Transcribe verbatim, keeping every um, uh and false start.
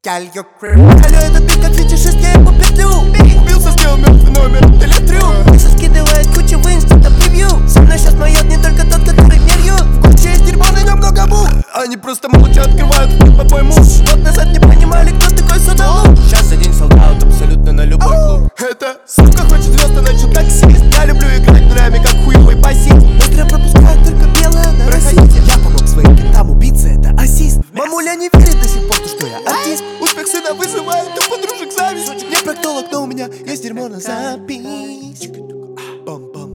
Girl, you're crazy. Алло, этот бит, как видишь, я его петлю.